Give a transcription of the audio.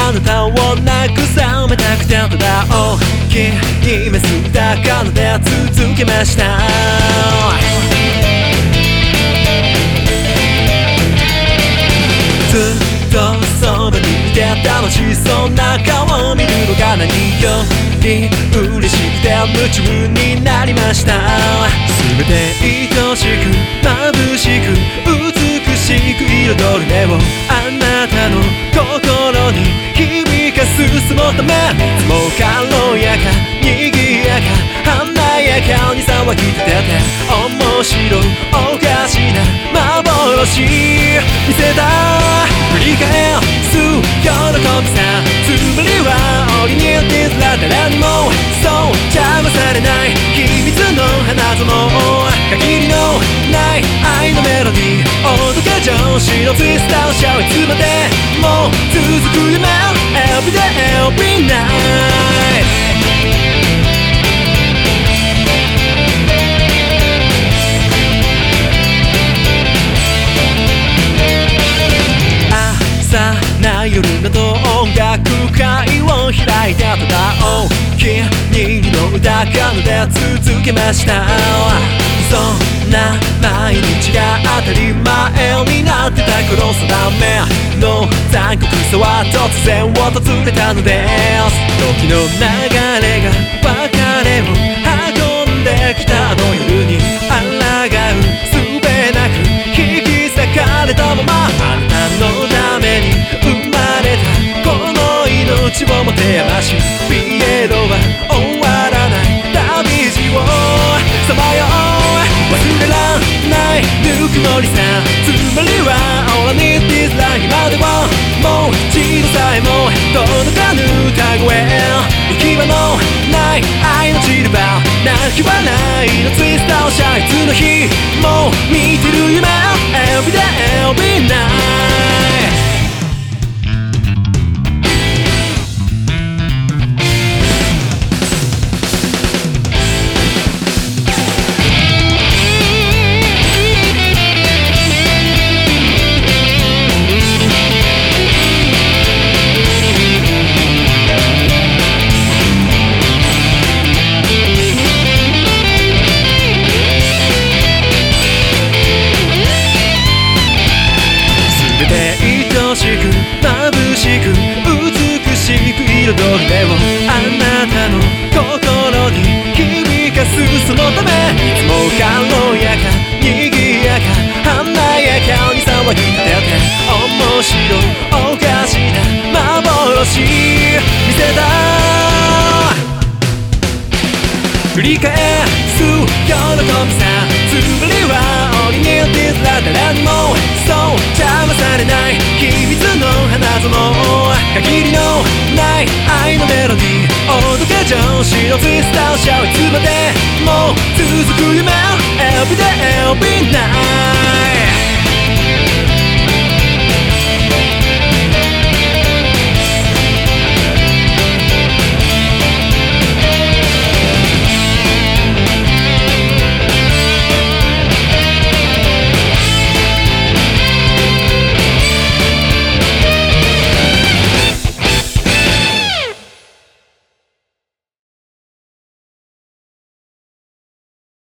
あなたを慰めたくてただ大きいメスだからで続けました。ずっとそばにいて楽しそうな顔を見るのが何より嬉しくて夢中になりました。全て愛しく眩しく美しく彩る目をあなたの心に響かすそのためいつも軽やかにぎやか華やかに騒ぎ立てて面白おかしな幻見せた繰り返す喜びさつぶりは折にディスら誰にもそう邪魔されない秘密の花園限りのない愛のメロディーおどけ上司のツイスターシャワーいつまでも続く夢 Every day every night夜など音楽会を開いてただ大きにの歌がので続けました。そんな毎日が当たり前になってた頃定めの残酷さは突然訪れたのです。時の流れが別れを運んできたあの夜に抗う術なく引き裂かれたままあなたのためにこの命を持て余しピエロは終わらない旅路をさまよう忘れらんないぬくもりさつまりは All I need is love 今でももう一度さえも届かぬ歌声行き場のない愛の散り場泣き笑いのツイスターをシャイツの日もう見てる夢 Every day every night愛しく眩しく美しく彩る目をあなたの心に響かすそのためいつも軽やかにぎやか華やかに騒ぎ立てて面白おかしな幻見せた繰り返す喜びさつぶりは折にディスら誰にもそう邪魔されない秘密の花園限りのない愛のメロディーおどけ上司のツイスターシャワーいつまでも続く夢 Every day every night